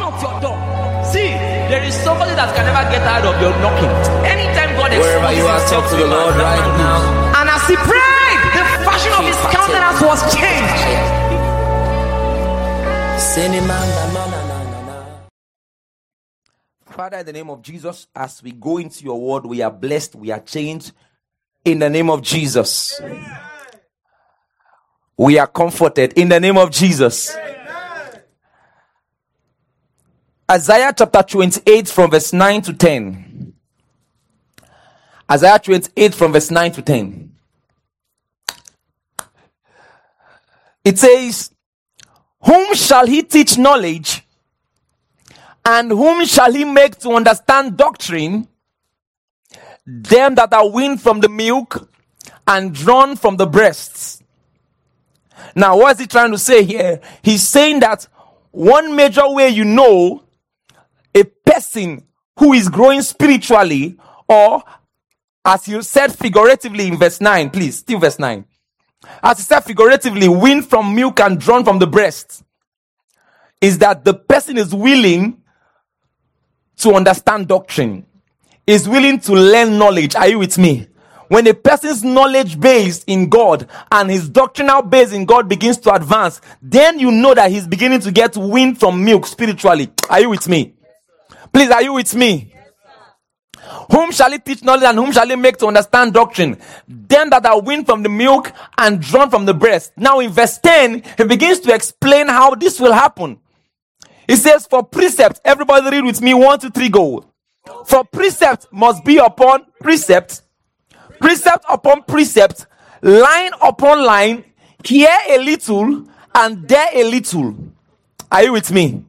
at your door. See, there is somebody that can never get out of your knocking. Anytime God Wherever you are, talk to the Lord right now. And as he prayed, the fashion of his countenance was changed. Father, in the name of Jesus, as we go into your word, we are blessed, we are changed. In the name of Jesus. We are comforted. In the name of Jesus. Isaiah chapter 28 from verse 9 to 10. Isaiah 28 from verse 9 to 10. It says, whom shall he teach knowledge? And whom shall he make to understand doctrine? Them that are weaned from the milk and drawn from the breasts. Now, what is he trying to say here? He's saying that one major way you know a person who is growing spiritually, or as you said figuratively in verse 9, please, still verse 9. As he said figuratively, weaned from milk and drawn from the breast, is that the person is willing to understand doctrine, is willing to learn knowledge. Are you with me? When a person's knowledge base in God and his doctrinal base in God begins to advance, then you know that he's beginning to get weaned from milk spiritually. Are you with me? Please, are you with me? Whom shall he teach knowledge and whom shall he make to understand doctrine? Them that are weaned from the milk and drawn from the breast. Now in verse 10, he begins to explain how this will happen. He says, for precept, everybody read with me, 1, 2, 3, go. For precept must be upon precept, precept upon precept, line upon line, here a little and there a little. Are you with me?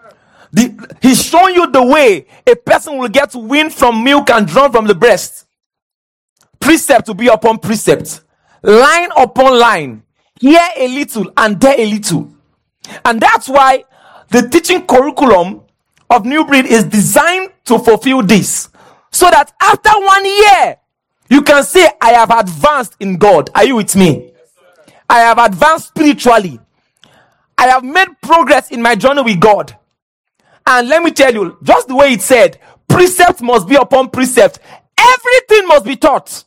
He's showing you the way a person will get weaned from milk and drawn from the breast. Precept to be upon precept, line upon line, here a little and there a little. And that's why the teaching curriculum of New Breed is designed to fulfill this. So that after 1 year, you can say, I have advanced in God. Are you with me? I have advanced spiritually. I have made progress in my journey with God. And let me tell you, just the way it said, precept must be upon precept. Everything must be taught.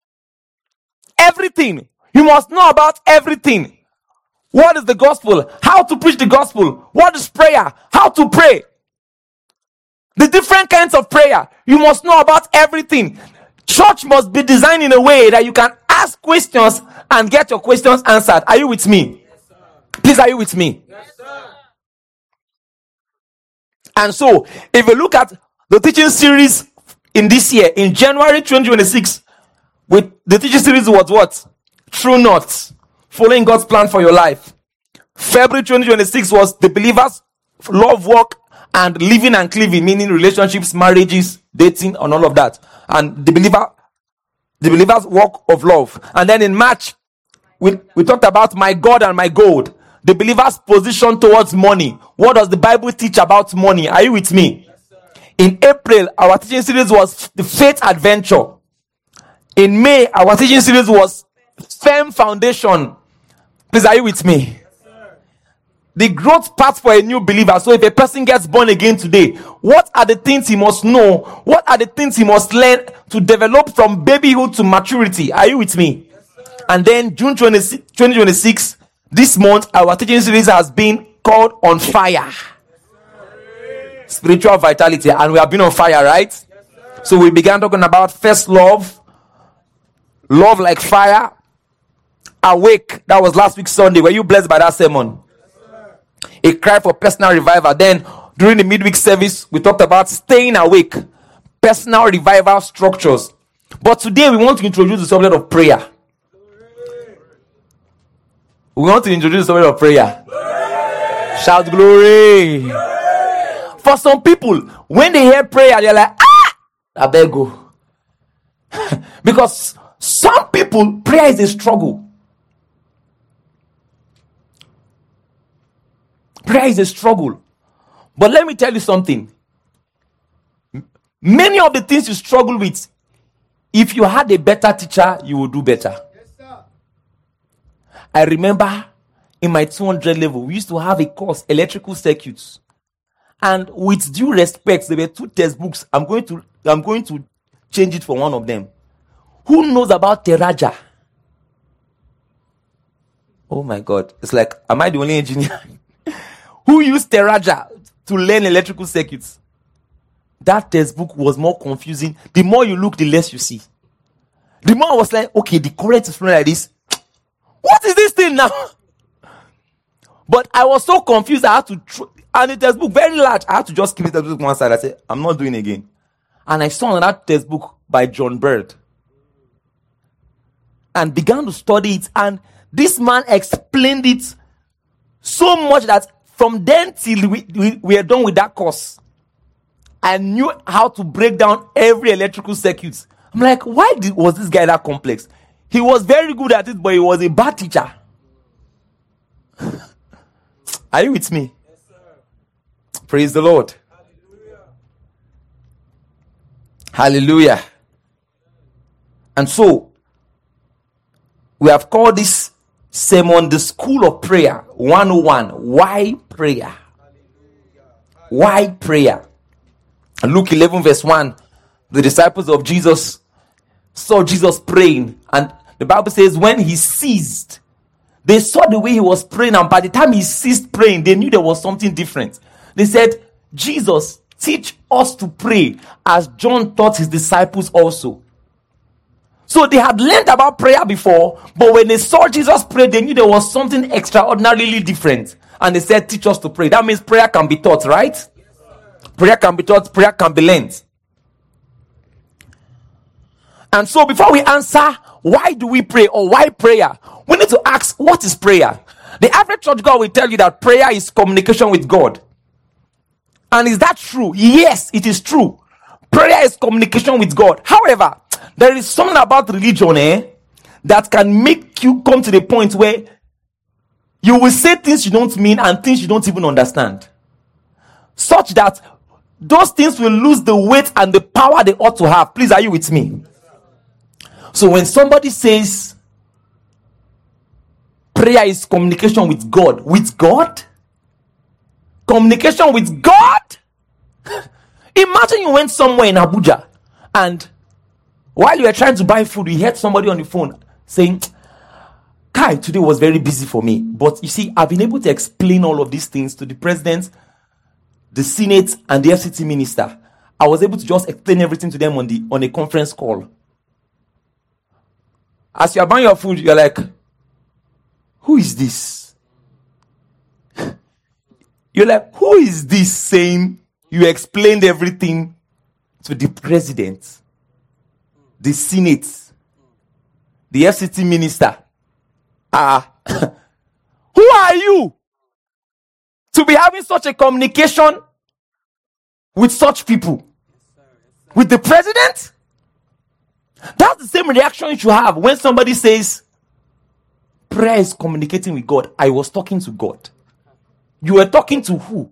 Everything. You must know about everything. What is the gospel? How to preach the gospel? What is prayer? How to pray? The different kinds of prayer. You must know about everything. Church must be designed in a way that you can ask questions and get your questions answered. Are you with me? Yes, sir. Please, are you with me? Yes, sir. And so, if you look at the teaching series in this year, in January 2026, with the teaching series was what? True North. Following God's plan for your life. February 2026 was the believer's love walk and living and cleaving, meaning relationships, marriages, dating, and all of that. And the believer's walk of love. And then in March, we talked about my God and my gold. The believer's position towards money. What does the Bible teach about money? Are you with me? Yes, in April, our teaching series was the faith adventure. In May, our teaching series was firm foundation. Please, are you with me? The growth path for a new believer. So if a person gets born again today, what are the things he must know? What are the things he must learn to develop from babyhood to maturity? Are you with me? And then June 2026, this month, our teaching series has been called On Fire. Spiritual vitality. And we have been on fire, right? So we began talking about first love, love like fire, awake. That was last week Sunday. Were you blessed by that sermon? A cry for personal revival. Then during the midweek service, we talked about staying awake, personal revival structures. But today we want to introduce the subject of prayer. We want to introduce the subject of prayer. Glory. Shout glory. Glory. For some people, when they hear prayer, they're like, I beg you. Because some people, prayer is a struggle. Prayer is a struggle. But let me tell you something. Many of the things you struggle with, if you had a better teacher, you would do better. Yes, sir. I remember in my 200 level, we used to have a course, electrical circuits. And with due respect, there were 2 textbooks. I'm going to change it for one of them. Who knows about Teraja? Oh my God. It's like, am I the only engineer? Who used Teraja to learn electrical circuits? That textbook was more confusing. The more you look, the less you see. The more I was like, okay, the current is flowing like this. What is this thing now? But I was so confused, I had to, and the textbook, very large, I had to just keep the textbook one side. I said, I'm not doing it again. And I saw another textbook by John Bird. And began to study it. And this man explained it so much that from then till we are done with that course, I knew how to break down every electrical circuit. I'm like, why was this guy that complex? He was very good at it, but he was a bad teacher. Are you with me? Yes, sir. Praise the Lord. Hallelujah. Hallelujah. And so, we have called this sermon the School of Prayer 101. Why prayer? Why prayer? Luke 11 verse 1. The disciples of Jesus saw Jesus praying. And the Bible says when he ceased, they saw the way he was praying. And by the time he ceased praying, they knew there was something different. They said, Jesus, teach us to pray as John taught his disciples also. So they had learned about prayer before, but when they saw Jesus pray, they knew there was something extraordinarily different. And they said, teach us to pray. That means prayer can be taught, right? Yes, prayer can be taught, prayer can be learned. And so before we answer, why do we pray or why prayer? We need to ask, what is prayer? The average church girl will tell you that prayer is communication with God. And is that true? Yes, it is true. Prayer is communication with God. However, there is something about religion that can make you come to the point where you will say things you don't mean and things you don't even understand. Such that those things will lose the weight and the power they ought to have. Please, are you with me? So when somebody says prayer is communication with God? Communication with God? Imagine you went somewhere in Abuja and while you were trying to buy food, you heard somebody on the phone saying, Kai, today was very busy for me. But you see, I've been able to explain all of these things to the president, the Senate, and the FCT minister. I was able to just explain everything to them on a conference call. As you are buying your food, you're like, who is this? You're like, who is this saying you explained everything to the president, the Senate, the FCT minister? Who are you to be having such a communication with such people? With the president? That's the same reaction you should have when somebody says, prayer is communicating with God. I was talking to God. You were talking to who?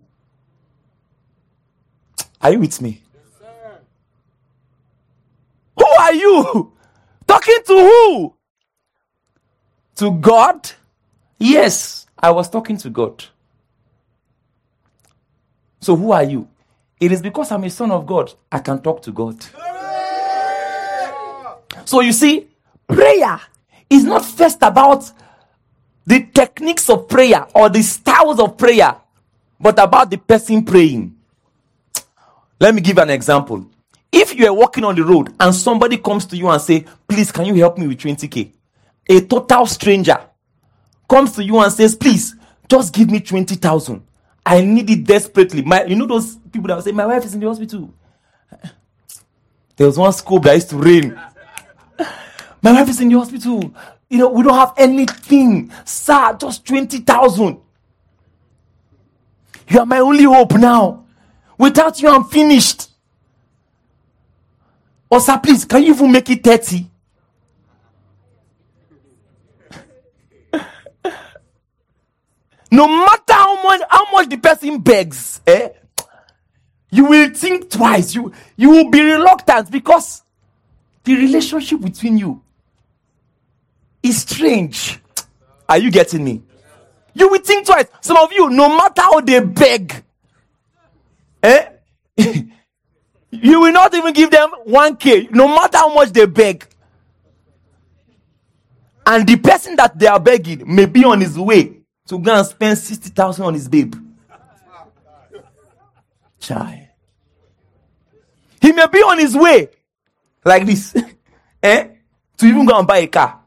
Are you with me? Yes, sir. Who are you? Talking to who? To God? Yes, I was talking to God. So who are you? It is because I'm a son of God, I can talk to God. So you see, prayer is not first about the techniques of prayer or the styles of prayer, but about the person praying. Let me give an example. If you are walking on the road and somebody comes to you and say, please, can you help me with 20K? A total stranger comes to you and says, please, just give me 20,000. I need it desperately. You know those people that will say, my wife is in the hospital. There was one scope that used to rain. My wife is in the hospital. We don't have anything. Sir, just 20,000. You are my only hope now. Without you, I'm finished. Or sir, please, can you even make it 30? No matter how much the person begs, you will think twice. You will be reluctant because the relationship between you is strange. Are you getting me? You will think twice. Some of you, no matter how they beg, You will not even give them 1K, no matter how much they beg. And the person that they are begging may be on his way to go and spend 60,000 on his babe. Child. He may be on his way like this, to even go and buy a car.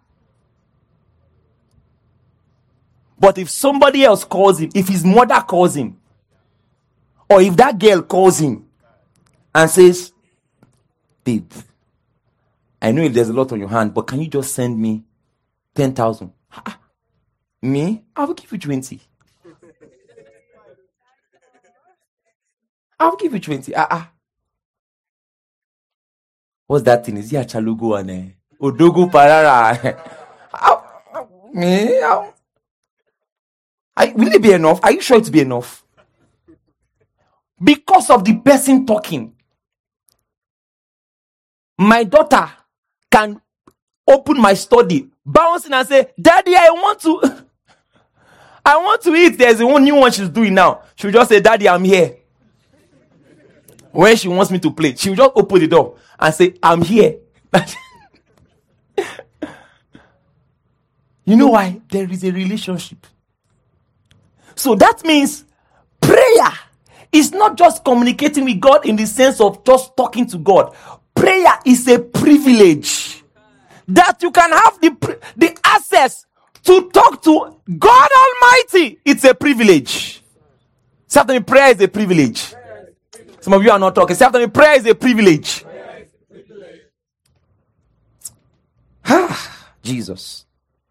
But if somebody else calls him, if his mother calls him, or if that girl calls him and says, babe, I know there's a lot on your hand, but can you just send me 10,000? Me? I will give you 20. I'll give you 20. What's that thing? Is it a chalugo and Odogo Parara? Will it be enough? Are you sure it will be enough? Because of the person talking, my daughter can open my study, bounce in and say, Daddy, I want to eat. There's a new one she's doing now. She'll just say, Daddy, I'm here. When she wants me to play, she'll just open the door and say, I'm here. You know why? There is a relationship. So that means prayer is not just communicating with God in the sense of just talking to God. Prayer is a privilege that you can have the access to talk to God Almighty. It's a privilege. Say after me, prayer is a privilege. Some of you are not talking. Say after me, prayer is a privilege. Jesus.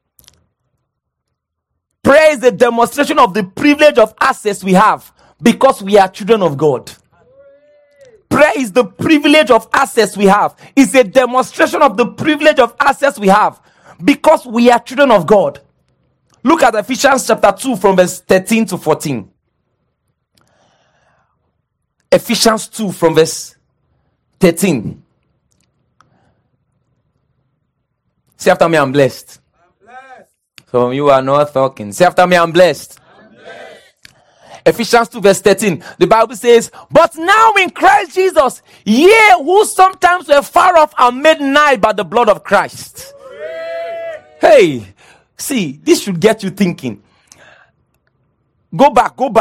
Prayer is a demonstration of the privilege of access we have because we are children of God. Prayer is the privilege of access we have. It's a demonstration of the privilege of access we have because we are children of God. Look at Ephesians chapter 2 from verse 13 to 14. Ephesians 2 from verse 13. Say after me, I'm blessed. Some of you are not talking. Say after me, I'm blessed. Ephesians 2 verse 13. The Bible says, but now in Christ Jesus, ye who sometimes were far off are made nigh by the blood of Christ. Hey, see, this should get you thinking. Go back. Go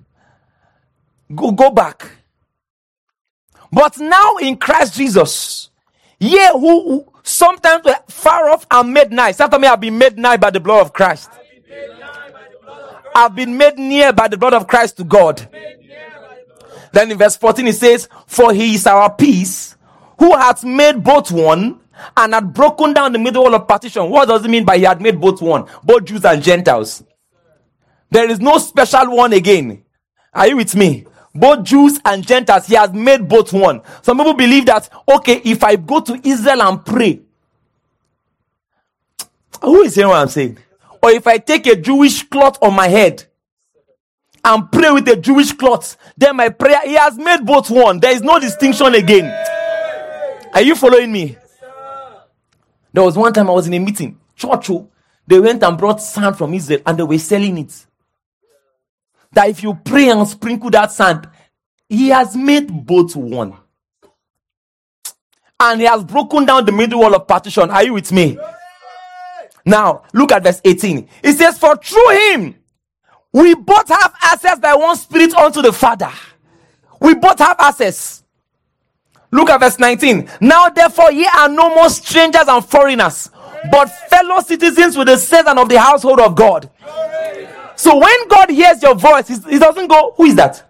back. But now in Christ Jesus, ye who sometimes were far off are made nigh. Say after me, I've been made nigh by the blood of Christ. I've been made near by the blood of Christ to God. Then in verse 14 it says, for he is our peace, who hath made both one, and had broken down the middle wall of partition. What does it mean by he had made both one? Both Jews and Gentiles. There is no special one again. Are you with me? Both Jews and Gentiles, he has made both one. Some people believe that, okay, if I go to Israel and pray, who is hearing what I'm saying? Or if I take a Jewish cloth on my head and pray with a Jewish cloth, then my prayer, he has made both one. There is no distinction again. Are you following me? There was one time I was in a meeting, church, they went and brought sand from Israel and they were selling it. That if you pray and sprinkle that sand, he has made both one. And he has broken down the middle wall of partition. Are you with me? Now, look at verse 18. It says, for through him, we both have access by one Spirit unto the Father. We both have access. Look at verse 19. Now, therefore, ye are no more strangers and foreigners, but fellow citizens with the saints and of the household of God. So when God hears your voice, he doesn't go, who is that?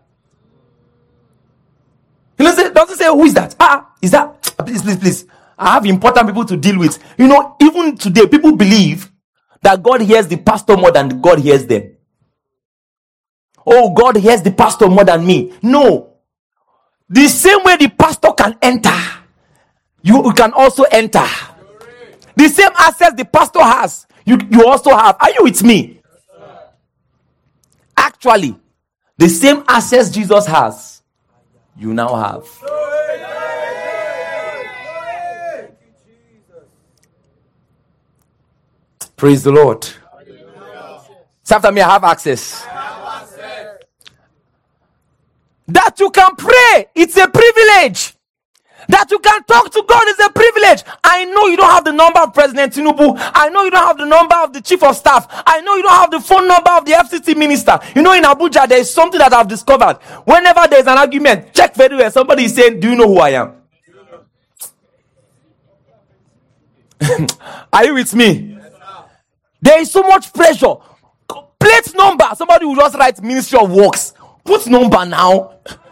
He doesn't say, who is that? Is that? Please. I have important people to deal with. You know, even today, people believe that God hears the pastor more than God hears them. Oh, God hears the pastor more than me. No. The same way the pastor can enter, you can also enter. The same access the pastor has, you also have. Are you with me? Actually, the same access Jesus has, you now have. Praise the Lord. Say after me, I have access. That you can pray, it's a privilege. That you can talk to God is a privilege. I know you don't have the number of President Tinubu. I know you don't have the number of the Chief of Staff. I know you don't have the phone number of the FCT Minister. You know, in Abuja, there is something that I've discovered. Whenever there's an argument, check very well. Somebody is saying, do you know who I am? Are you with me? There is so much pressure. Plate number. Somebody will just write Ministry of Works. Put number now.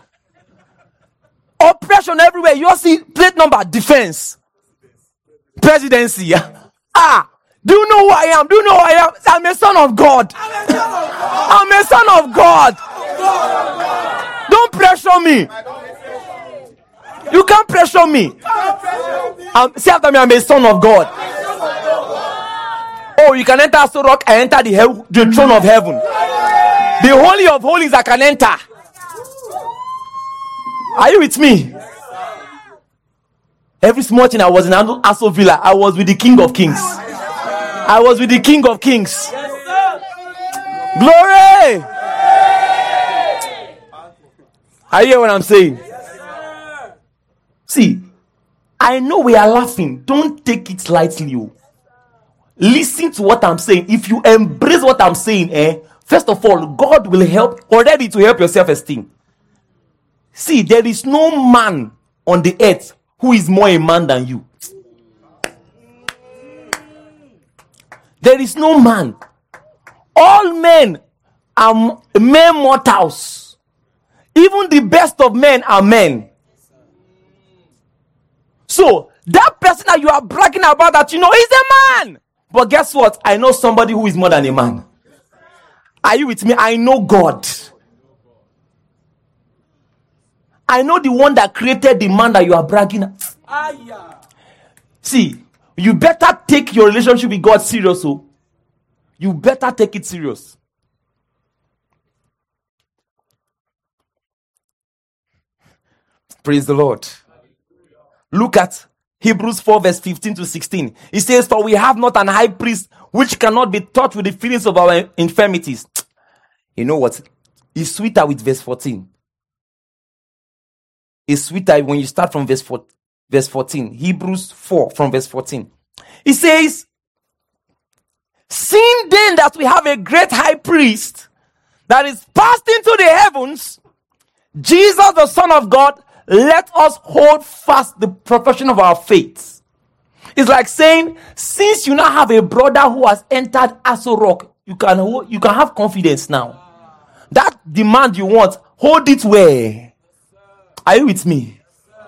Oppression everywhere. You all see plate number, defense, presidency. Do you know who I am? Do you know who I am? I'm a son of God. I'm a son of God. Don't pressure me. You can't pressure me. Say after me, I'm a son of God. Oh, you can enter Aso Rock and enter the throne of heaven. The Holy of Holies I can enter. Are you with me? Every small thing I was in Aso Villa, I was with the King of Kings. I was with the King of Kings. Glory! Are you hearing what I'm saying? See, I know we are laughing. Don't take it lightly. Listen to what I'm saying. If you embrace what I'm saying, first of all, God will help already to help your self-esteem. See, there is no man on the earth who is more a man than you. There is no man. All men are mere mortals. Even the best of men are men. So, that person that you are bragging about that you know is a man. But guess what? I know somebody who is more than a man. Are you with me? I know God. I know the one that created the man that you are bragging at. See, you better take your relationship with God serious. So you better take it serious. Praise the Lord. Look at Hebrews 4 verse 15 to 16. It says, for we have not an high priest which cannot be touched with the feelings of our infirmities. You know what? It's sweeter with verse 14. It's sweeter when you start from verse 14. Hebrews 4 from verse 14. It says, seeing then that we have a great high priest that is passed into the heavens, Jesus the Son of God, let us hold fast the profession of our faith. It's like saying, since you now have a brother who has entered Aso Rock, you can have confidence now. That demand you want, hold it well. Are you with me?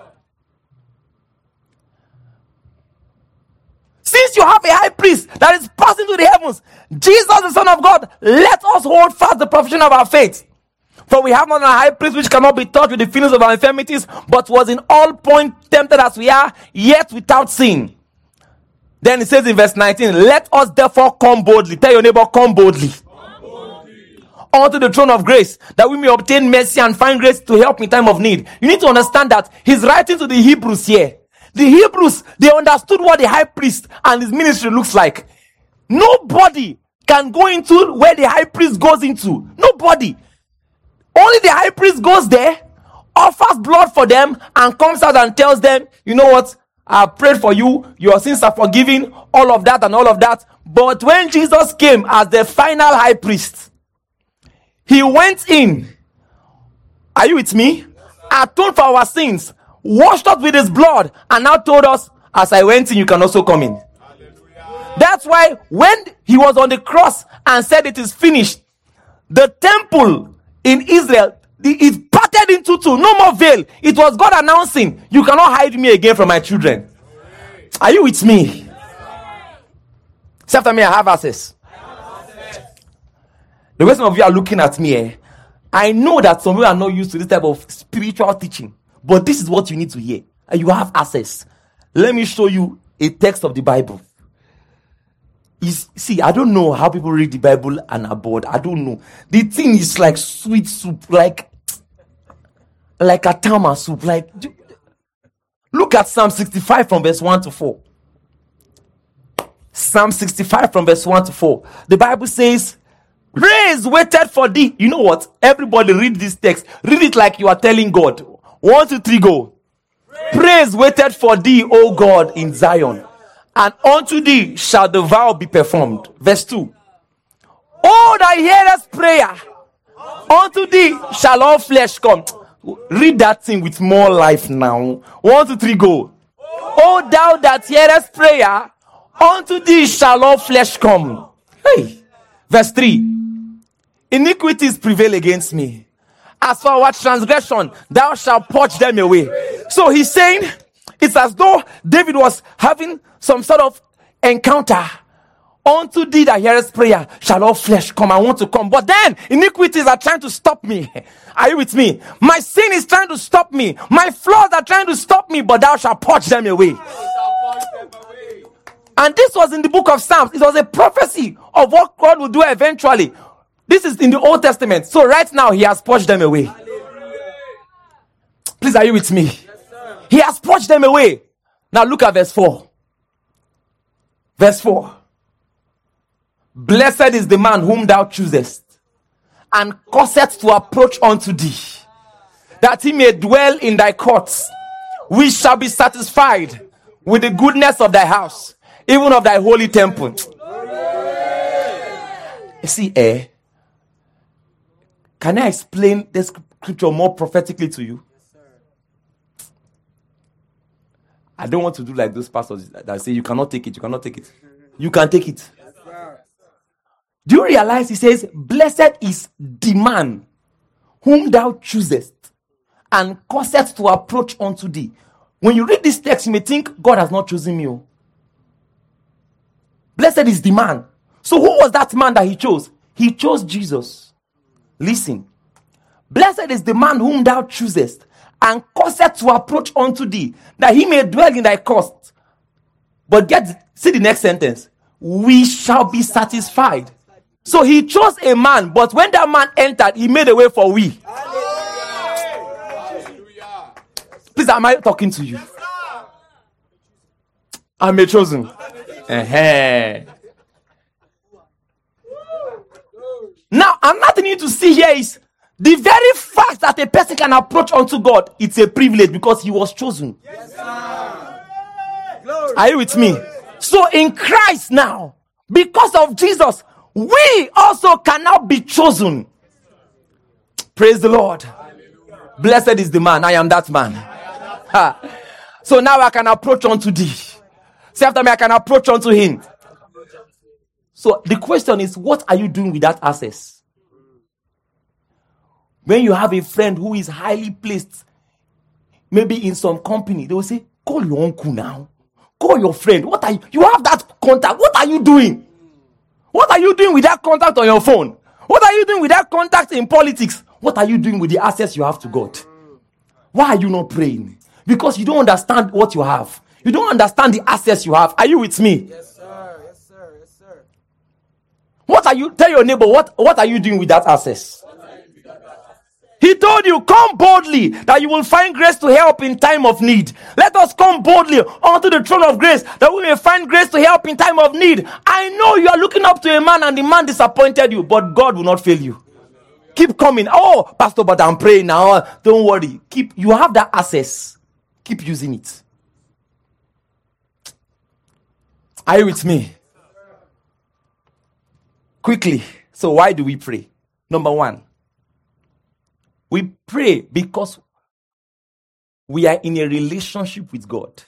Since you have a high priest that is passing to the heavens, Jesus the Son of God, let us hold fast the profession of our faith. For we have not a high priest which cannot be touched with the feelings of our infirmities, but was in all points tempted as we are, yet without sin. Then it says in verse 19, let us therefore come boldly. Tell your neighbor, come boldly. Unto the throne of grace, that we may obtain mercy and find grace to help in time of need. You need to understand that he's writing to the Hebrews here. The Hebrews, they understood what the high priest and his ministry looks like. Nobody can go into where the high priest goes into. Nobody. Only the high priest goes there, offers blood for them, and comes out and tells them, you know what? I prayed for you. Your sins are forgiven. All of that and all of that. But when Jesus came as the final high priest, he went in. Are you with me? Atoned for our sins, washed us with his blood, and now told us, as I went in, you can also come in. Hallelujah. That's why when he was on the cross and said it is finished, the temple in Israel, it parted into two. No more veil. It was God announcing, you cannot hide me again from my children. Are you with me? Say after me, I have access. The way some of you are looking at me, I know that some of you are not used to this type of spiritual teaching, but this is what you need to hear, and you have access. Let me show you a text of the Bible. See, I don't know how people read the Bible and are bored. I don't know. The thing is like sweet soup, like a tama soup. Like, look at Psalm 65 from verse 1 to 4. Psalm 65 from verse 1 to 4. The Bible says, Praise waited for thee. You know what? Everybody read this text. Read it like you are telling God. 1, 2, 3, go. Praise waited for thee, O God, in Zion. And unto thee shall the vow be performed. Verse 2. Oh, that hearest prayer. Unto thee shall all flesh come. Read that thing with more life now. 1, 2, 3, go. Oh, thou that hearest prayer. Unto thee shall all flesh come. Hey. Verse 3. Iniquities prevail against me. As for our transgression, thou shalt purge them away. So he's saying, it's as though David was having some sort of encounter. Unto thee that hearest prayer shall all flesh come. I want to come. But then iniquities are trying to stop me. Are you with me? My sin is trying to stop me. My flaws are trying to stop me, but thou shalt purge them away. And this was in the book of Psalms. It was a prophecy of what God will do eventually. This is in the Old Testament. So right now, he has purged them away. Please, are you with me? Yes, he has purged them away. Now look at verse 4. Verse 4. Blessed is the man whom thou choosest, and causest to approach unto thee, that he may dwell in thy courts. We shall be satisfied with the goodness of thy house, even of thy holy temple. You see, can I explain this scripture more prophetically to you? I don't want to do like those pastors that say you cannot take it, you cannot take it. You can take it. Do you realize he says, blessed is the man whom thou choosest, and causest to approach unto thee. When you read this text, you may think God has not chosen me. Blessed is the man. So who was that man that he chose? He chose Jesus. Listen. Blessed is the man whom thou choosest, and causest to approach unto thee, that he may dwell in thy courts. But see the next sentence. We shall be satisfied. So he chose a man, but when that man entered, he made a way for we. Please, am I talking to you? I'm a chosen. Now, another thing you need to see here is the very fact that a person can approach unto God, it's a privilege because he was chosen. Yes, are you with me? So in Christ now, because of Jesus, we also can now be chosen. Praise the Lord. Blessed is the man. I am that man. So now I can approach unto thee. Say after me, I can approach unto him. So the question is, what are you doing with that access? When you have a friend who is highly placed, maybe in some company, they will say, call your uncle now. Call your friend. What are you have that contact. What are you doing? What are you doing with that contact on your phone? What are you doing with that contact in politics? What are you doing with the access you have to God? Why are you not praying? Because you don't understand what you have. You don't understand the access you have. Are you with me? Yes, sir. Yes, sir. Yes, sir. What are you? Tell your neighbor, what are you doing with that access? He told you, come boldly that you will find grace to help in time of need. Let us come boldly onto the throne of grace that we may find grace to help in time of need. I know you are looking up to a man and the man disappointed you, but God will not fail you. Keep coming. Oh, Pastor, but I'm praying now. Don't worry. You have that access. Keep using it. Are you with me? Quickly. So why do we pray? Number one. We pray because we are in a relationship with God.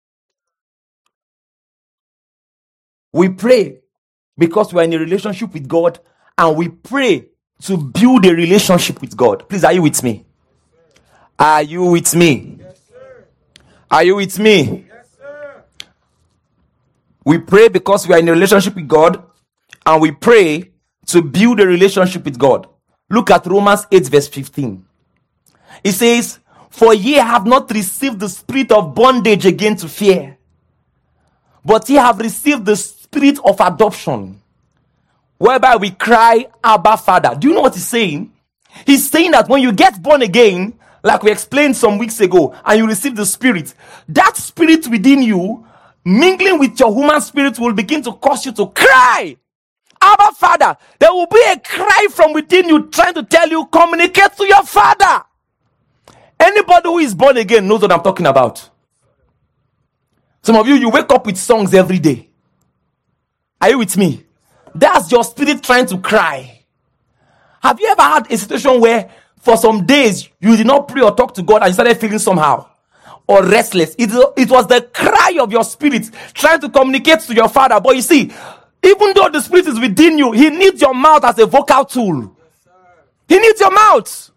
We pray because we are in a relationship with God, and we pray to build a relationship with God. Please, are you with me? Are you with me? Yes, sir. Are you with me? Yes, sir. We pray because we are in a relationship with God, and we pray to build a relationship with God. Look at Romans 8 verse 15. It says, for ye have not received the spirit of bondage again to fear, but ye have received the spirit of adoption, whereby we cry, Abba, Father. Do you know what he's saying? He's saying that when you get born again, like we explained some weeks ago, and you receive the spirit, that spirit within you, mingling with your human spirit, will begin to cause you to cry, Abba Father, there will be a cry from within you trying to tell you, communicate to your Father. Anybody who is born again knows what I'm talking about. Some of you wake up with songs every day. Are you with me? That's your spirit trying to cry. Have you ever had a situation where for some days you did not pray or talk to God and you started feeling somehow or restless? It was the cry of your spirit trying to communicate to your Father. But you see, even though the spirit is within you, he needs your mouth as a vocal tool. He needs your mouth.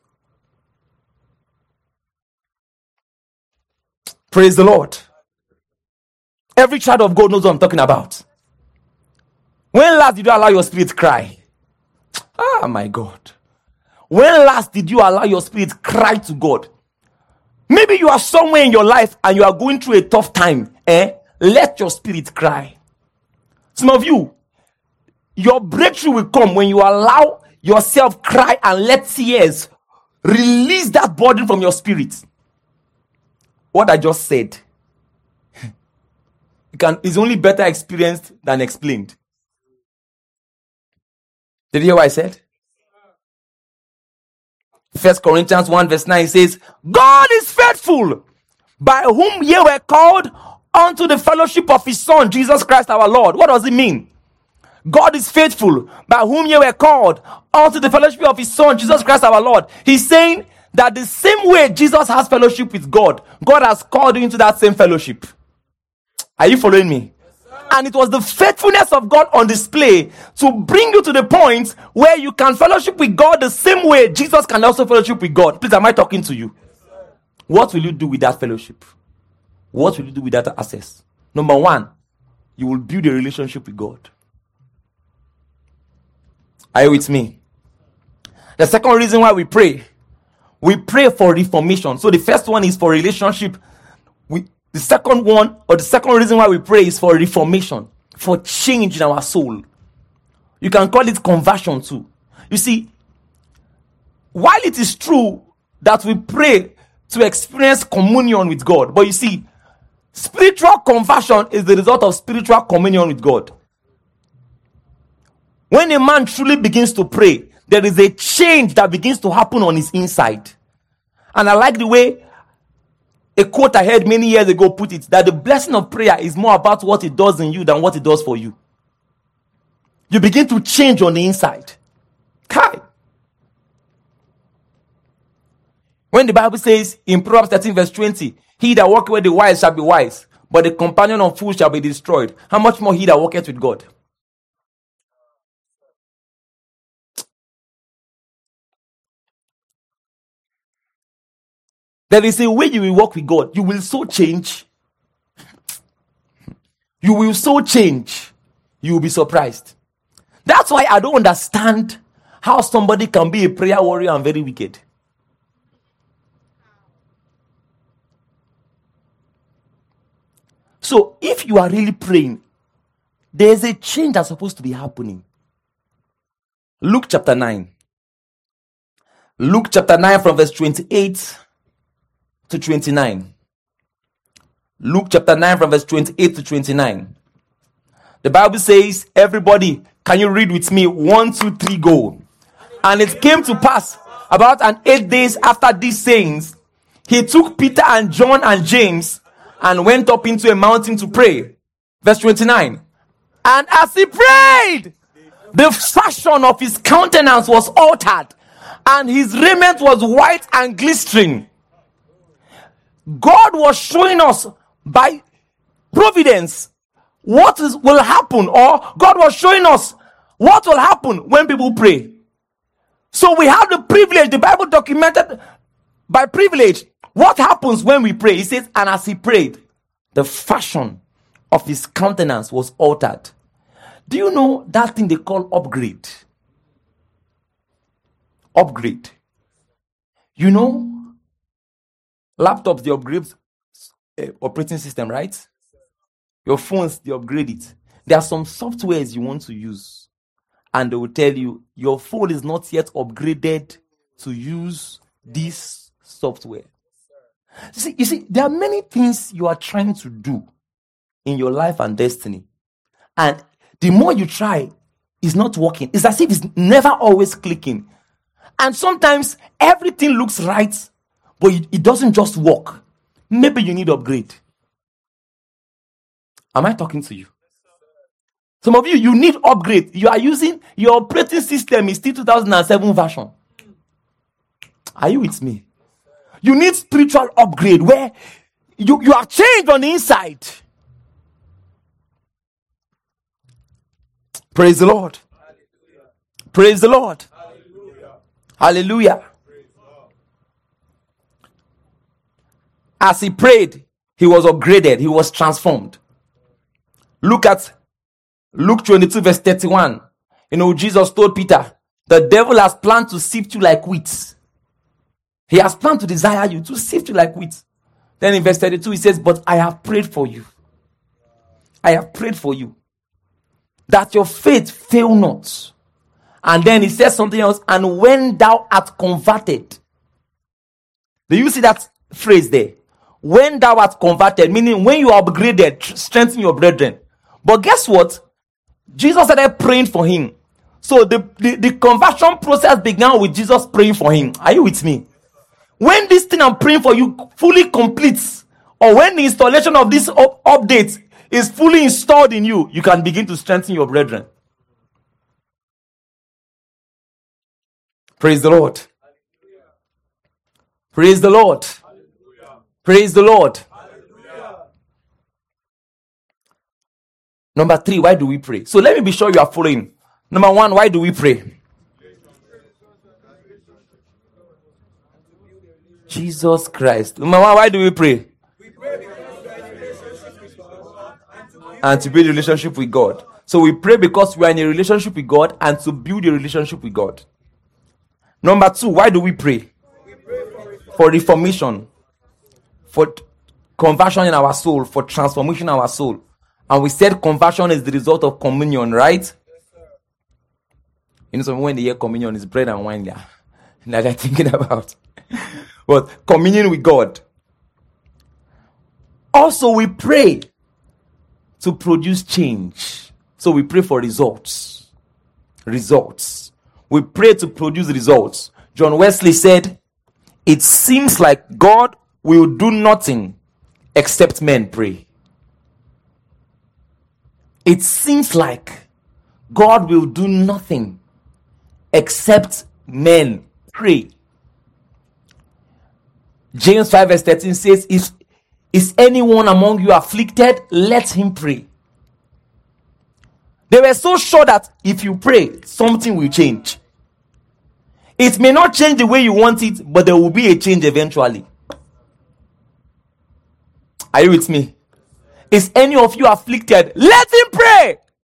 Praise the Lord. Every child of God knows what I'm talking about. When last did you allow your spirit cry? Ah, my God. When last did you allow your spirit cry to God? Maybe you are somewhere in your life and you are going through a tough time. Let your spirit cry. Some of you, your breakthrough will come when you allow yourself cry and let tears release that burden from your spirit. What I just said is only better experienced than explained. Did you hear what I said? 1 Corinthians 1 verse 9 says, God is faithful, by whom ye were called unto the fellowship of his Son, Jesus Christ our Lord. What does it mean? God is faithful, by whom ye were called unto the fellowship of his Son, Jesus Christ our Lord. He's saying that the same way Jesus has fellowship with God, God has called you into that same fellowship. Are you following me? And it was the faithfulness of God on display to bring you to the point where you can fellowship with God the same way Jesus can also fellowship with God. Please, am I talking to you? What will you do with that fellowship? What will you do with that access? Number one, you will build a relationship with God. Are you with me? The second reason why we pray for reformation. So the first one is for relationship. The second one, or the second reason why we pray, is for reformation, for change in our soul. You can call it conversion too. You see, while it is true that we pray to experience communion with God, but you see, spiritual conversion is the result of spiritual communion with God. When a man truly begins to pray, there is a change that begins to happen on his inside. And I like the way a quote I heard many years ago put it, that the blessing of prayer is more about what it does in you than what it does for you. You begin to change on the inside. Kai. When the Bible says in Proverbs 13 verse 20, he that walketh with the wise shall be wise, but the companion of fools shall be destroyed. How much more he that walketh with God? There is a way you will walk with God. You will so change. You will so change. You will be surprised. That's why I don't understand how somebody can be a prayer warrior and very wicked. So if you are really praying, there's a change that's supposed to be happening. Luke chapter 9. Luke chapter 9 from verse 28 to 29. Luke chapter 9 from verse 28 to 29. The Bible says, everybody, can you read with me? 1, 2, 3, go. And it came to pass about 8 days after these sayings, he took Peter and John and James and went up into a mountain to pray. Verse 29. And as he prayed, the fashion of his countenance was altered, and his raiment was white and glistering. God was showing us by providence what will happen, or God was showing us what will happen when people pray. So we have the privilege, the Bible documented by privilege, what happens when we pray. It says, and as he prayed, the fashion of his countenance was altered. Do you know that thing they call upgrade? Upgrade. You know, laptops, they upgrade operating system, right? Your phones, they upgrade it. There are some softwares you want to use, and they will tell you, your phone is not yet upgraded to use this software. You see, there are many things you are trying to do in your life and destiny. And the more you try, is not working. It's as if it's never always clicking. And sometimes everything looks right, but it doesn't just work. Maybe you need upgrade. Am I talking to you? Some of you need upgrade. You are using your operating system is still 2007 version. Are you with me? You need spiritual upgrade where you are changed on the inside. Praise the Lord. Hallelujah. Praise the Lord. Hallelujah. Hallelujah. As he prayed, he was upgraded. He was transformed. Look at Luke 22 verse 31. Jesus told Peter, the devil has planned to sift you like wheat. He has planned to desire you, to sift you like wheat. Then in verse 32 he says, but I have prayed for you. I have prayed for you, that your faith fail not. And then he says something else, and when thou art converted. Do you see that phrase there? When thou art converted, meaning when you are upgraded, strengthen your brethren. But guess what? Jesus started praying for him. So the conversion process began with Jesus praying for him. Are you with me? When this thing I'm praying for you fully completes, or when the installation of this update is fully installed in you, you can begin to strengthen your brethren. Praise the Lord. Praise the Lord. Praise the Lord. Number 3, why do we pray? So let me be sure you are following. Number 1, why do we pray? Jesus Christ. Number 1, why do we pray? And to build a relationship with God. So we pray because we are in a relationship with God and to build a relationship with God. Number 2, why do we pray? For reformation. For conversion in our soul. For transformation in our soul. And we said conversion is the result of communion, right? So when they hear communion, it's bread and wine there. That they're thinking about. But communion with God. Also, we pray to produce change. So we pray for results. Results. We pray to produce results. John Wesley said, it seems like God will do nothing except men pray. It seems like God will do nothing except men pray. James 5 verse 13 says, is anyone among you afflicted? Let him pray. They were so sure that if you pray, something will change. It may not change the way you want it, but there will be a change eventually. Are you with me? Is any of you afflicted? Let him pray.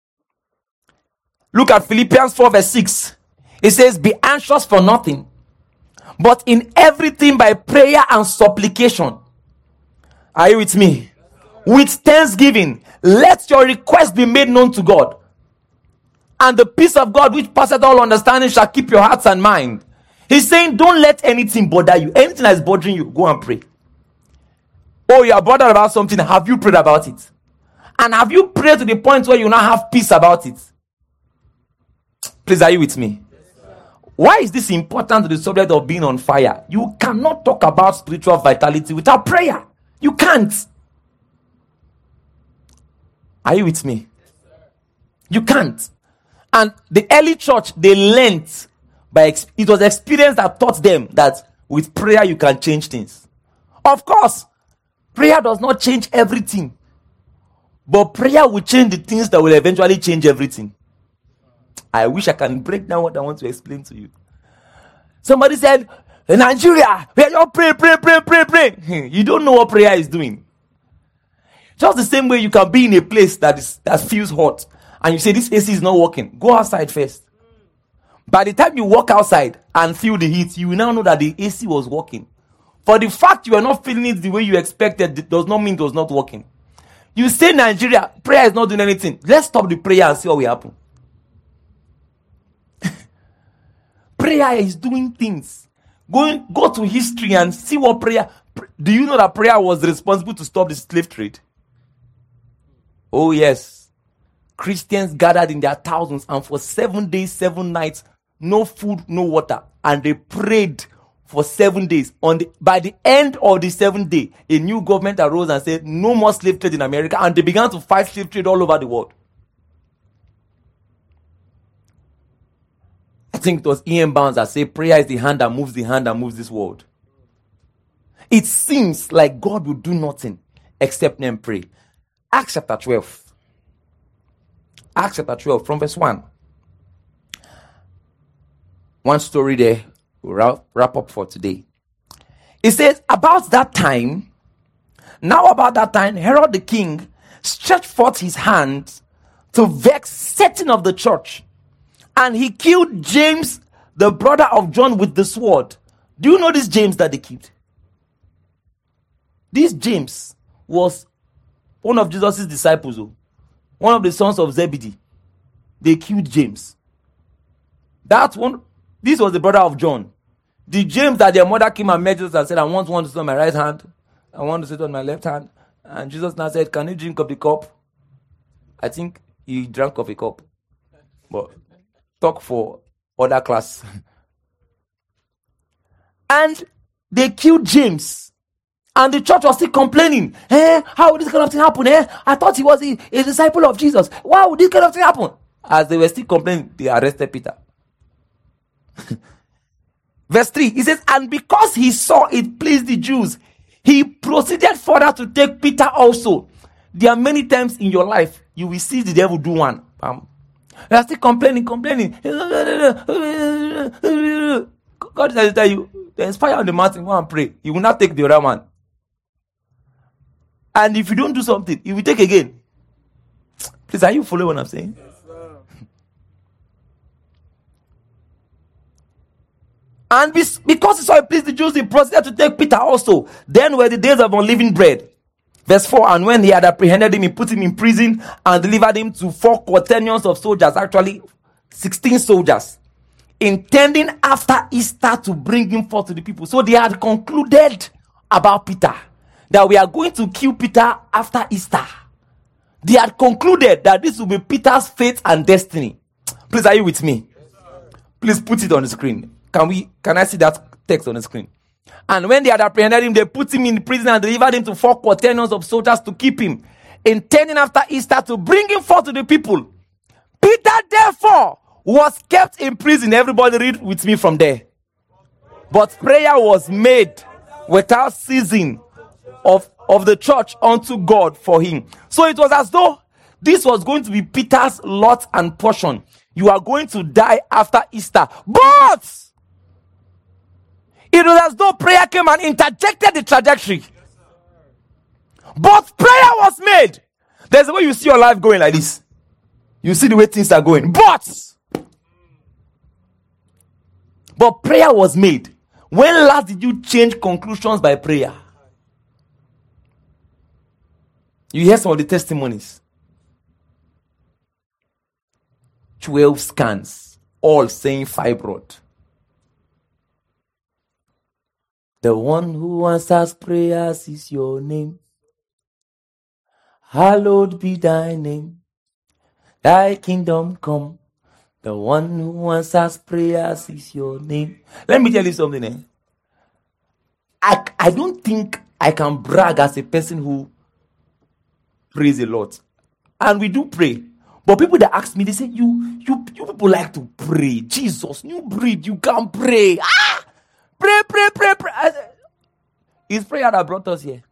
Look at Philippians 4 verse 6. It says, be anxious for nothing, but in everything by prayer and supplication. Are you with me? With thanksgiving, let your request be made known to God. And the peace of God, which passeth all understanding, shall keep your hearts and mind. He's saying, don't let anything bother you. Anything that is bothering you, go and pray. Oh, you are bothered about something. Have you prayed about it? And have you prayed to the point where you now have peace about it? Please, are you with me? Why is this important to the subject of being on fire? You cannot talk about spiritual vitality without prayer. You can't. Are you with me? You can't. And the early church, they learned it was experience that taught them that with prayer you can change things. Of course, prayer does not change everything. But prayer will change the things that will eventually change everything. I wish I can break down what I want to explain to you. Somebody said, in Nigeria, we are all pray. You don't know what prayer is doing. Just the same way you can be in a place that feels hot and you say this AC is not working. Go outside first. By the time you walk outside and feel the heat, you will now know that the AC was working. For the fact you are not feeling it the way you expected, it does not mean it was not working. You say Nigeria, prayer is not doing anything. Let's stop the prayer and see what will happen. Prayer is doing things. Go to history and see what prayer. Do you know that prayer was responsible to stop the slave trade? Oh yes. Christians gathered in their thousands, and for 7 days, 7 nights, no food, no water, and they prayed for 7 days. By the end of the 7th day, a new government arose and said, no more slave trade in America, and they began to fight slave trade all over the world. I think it was Ian Barnes that said, prayer is the hand that moves this world. It seems like God will do nothing except them pray. Acts chapter 12. Acts chapter 12 from verse 1. One story there. We'll wrap up for today. It says, about that time, Herod the king stretched forth his hand to vex certain of the church, and he killed James, the brother of John, with the sword. Do you know this James that they killed? This James was one of Jesus' disciples, one of the sons of Zebedee. They killed James. This was the brother of John. The James that their mother came and met Jesus and said, I want one to sit on my right hand, I want to sit on my left hand. And Jesus now said, can you drink of the cup? I think he drank of a cup. But talk for other class. And they killed James. And the church was still complaining. How would this kind of thing happen? I thought he was a disciple of Jesus. Why would this kind of thing happen? As they were still complaining, they arrested Peter. Verse 3, he says, and because he saw it pleased the Jews, he proceeded further to take Peter also. There are many times in your life, you will see the devil do one. You are still complaining. God is tell you, there's fire on the mountain, go and pray. He will not take the other one. And if you don't do something, he will take again. Please, are you following what I'm saying? And because he saw it pleased the Jews, he proceeded to take Peter also. Then were the days of unleavened bread. Verse 4, and when he had apprehended him, he put him in prison and delivered him to 4 quaternions of soldiers, actually 16 soldiers, intending after Easter to bring him forth to the people. So they had concluded about Peter, that we are going to kill Peter after Easter. They had concluded that this will be Peter's fate and destiny. Please, are you with me? Please put it on the screen. Can I see that text on the screen? And when they had apprehended him, they put him in prison and delivered him to 4 quaternions of soldiers to keep him, intending after Easter to bring him forth to the people. Peter, therefore, was kept in prison. Everybody read with me from there. But prayer was made without ceasing of the church unto God for him. So it was as though this was going to be Peter's lot and portion. You are going to die after Easter. But it was as though prayer came and interjected the trajectory. But prayer was made. There's a way you see your life going like this. You see the way things are going. But prayer was made. When last did you change conclusions by prayer? You hear some of the testimonies. 12 scans, all saying fibroid. The one who answers prayers is your name. Hallowed be thy name. Thy kingdom come. The one who answers prayers is your name. Let me tell you something. I don't think I can brag as a person who prays a lot. And we do pray. But people that ask me, they say, you people like to pray. Jesus, new breed, you can't pray. Pray. It's prayer that brought us here.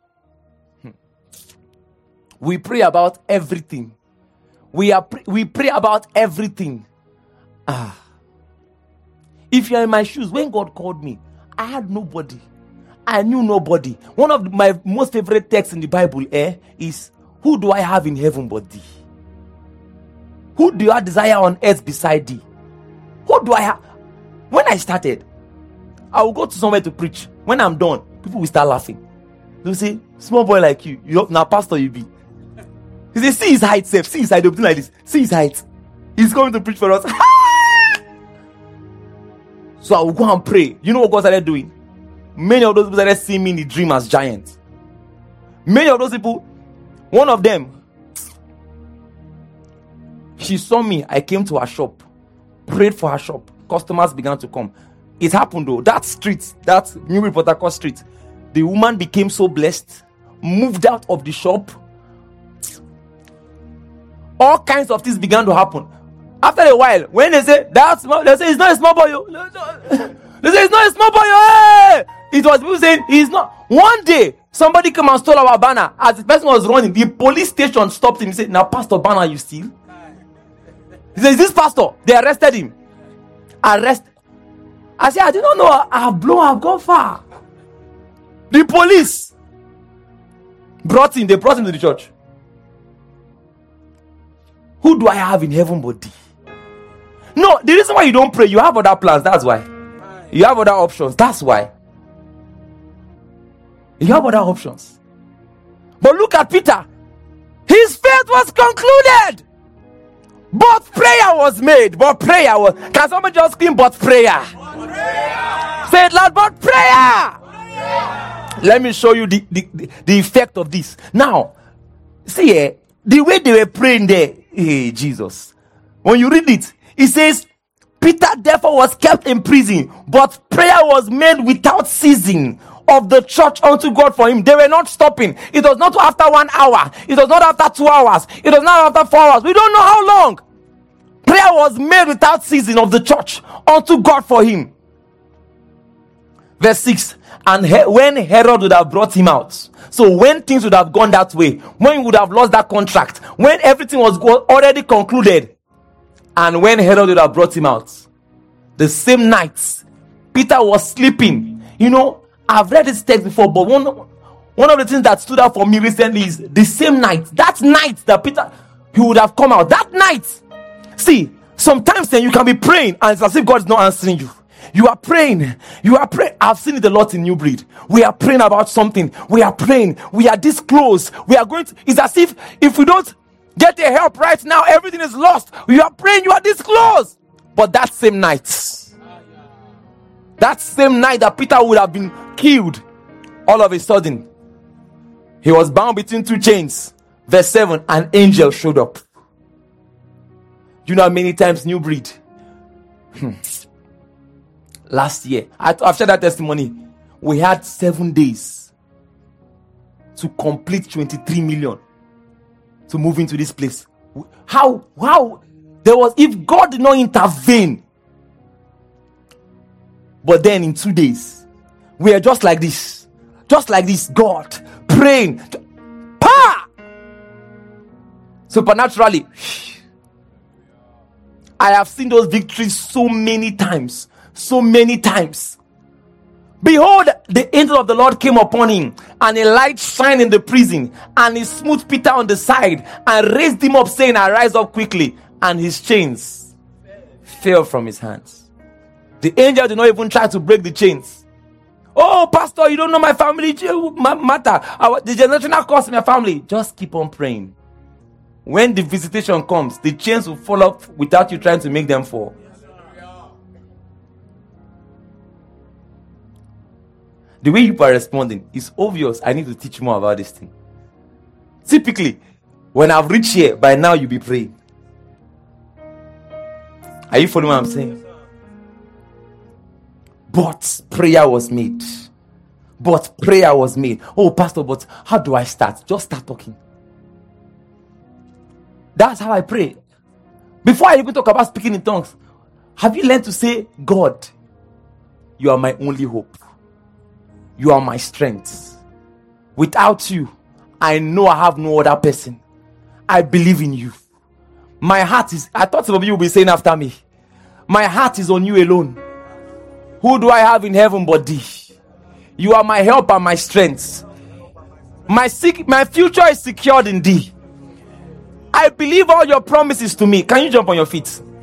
We pray about everything. We pray about everything. If you're in my shoes, when God called me, I had nobody. I knew nobody. One of my most favorite texts in the Bible is, who do I have in heaven but thee? Who do I desire on earth beside thee? Who do I have? When I started, I will go to somewhere to preach. When I'm done, people will start laughing. They'll say, small boy like you now pastor you be. He say, see his height, Seth. See his height. They'll do like this. See his height. He's coming to preach for us. So I will go and pray. You know what God started doing? Many of those people started seeing me in the dream as giants. Many of those people, one of them, She saw me. I came to her shop, prayed for her shop. Customers began to come. It happened though. That street, that New Port Harcourt street, the woman became so blessed, moved out of the shop. All kinds of things began to happen. After a while, when they say that's small, they say it's not a small boy. They say it's not a small boy. Hey! It was people saying he's not. One day, somebody came and stole our banner. As the person was running, the police station stopped him. He said, "Now, Pastor Banner, you steal?" He said, "Is this pastor?" They arrested him. I said, "I did not know. I've gone far." The police brought him. They brought him to the church. Who do I have in heaven but thee? No, the reason why you don't pray, you have other plans. That's why. You have other options. That's why. You have other options. But look at Peter. His faith was concluded. But prayer was made. Can somebody just scream, but prayer? Say it loud, but prayer. Let me show you the effect of this. Now, see here, the way they were praying there, hey, Jesus. When you read it, it says, Peter therefore was kept in prison, but prayer was made without ceasing of the church unto God for him. They were not stopping. It was not after 1 hour. It was not after 2 hours. It was not after 4 hours. We don't know how long. Prayer was made without ceasing of the church unto God for him. Verse 6. And when Herod would have brought him out, so when things would have gone that way, when he would have lost that contract, when everything was already concluded, and when Herod would have brought him out, the same night, Peter was sleeping. You know, I've read this text before, but one of the things that stood out for me recently is the same night, that night that Peter, he would have come out, that night. See, sometimes then you can be praying and it's as if God is not answering you. You are praying. I've seen it a lot in New Breed. We are praying about something. We are praying. We are this close. We are going to, it's as if we don't get the help right now, everything is lost. You are praying, you are this close. But that same night that Peter would have been killed, all of a sudden, he was bound between 2 chains. Verse 7, an angel showed up. You know how many times New Breed? Last year, I've shared that testimony. We had 7 days to complete 23 million to move into this place. How there was, if God did not intervene, but then in 2 days, we are just like this, God praying, supernaturally. I have seen those victories so many times. Behold, the angel of the Lord came upon him, and a light shined in the prison, and he smote Peter on the side and raised him up, saying, "Arise up quickly." And his chains fell from his hands. The angel did not even try to break the chains. "Oh, pastor, you don't know my family matter. The generational curse in my family." Just keep on praying. When the visitation comes, the chains will fall off without you trying to make them fall. The way you are responding is obvious. I need to teach more about this thing. Typically, when I've reached here, by now you'll be praying. Are you following what I'm saying? But prayer was made. Oh, pastor, but how do I start? Just start talking. That's how I pray. Before I even talk about speaking in tongues, have you learned to say, "God, you are my only hope. You are my strength. Without you, I know I have no other person. I believe in you. My heart is," I thought some of you will be saying after me, "My heart is on you alone. Who do I have in heaven but thee? You are my help and my strength. My future is secured in thee. I believe all your promises to me." Can you jump on your feet?